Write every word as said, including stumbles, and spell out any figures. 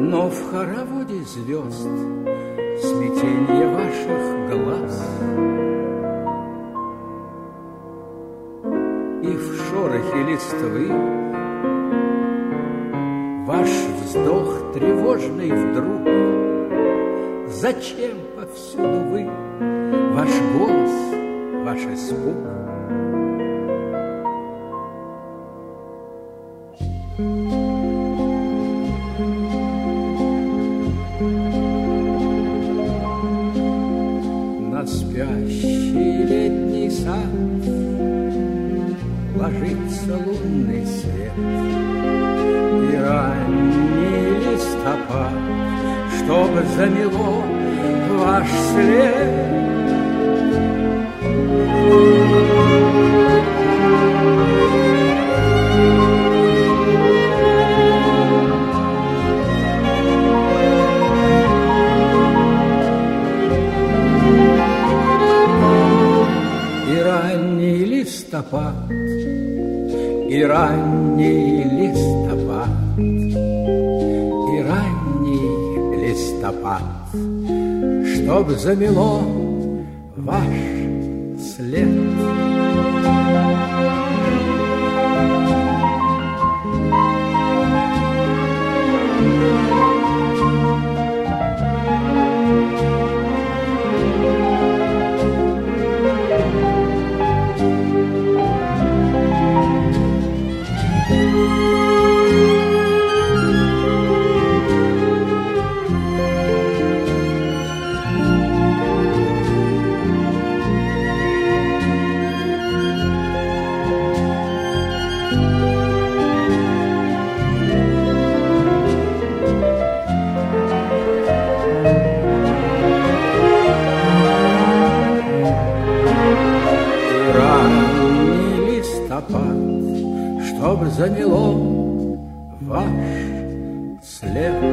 Но в хороводе звезд смятенье ваших глаз и в шорохе листвы ваш вздох тревожный вдруг. Зачем повсюду вы? Ваш голос, ваш испуг. На спящий летний сад ложится лунный свет, и ранний листопад, чтобы замело ваш след. И ранний листопад, и ранний листопад, и ранний листопад, чтоб замело ваш след. Чтоб замело ваш след.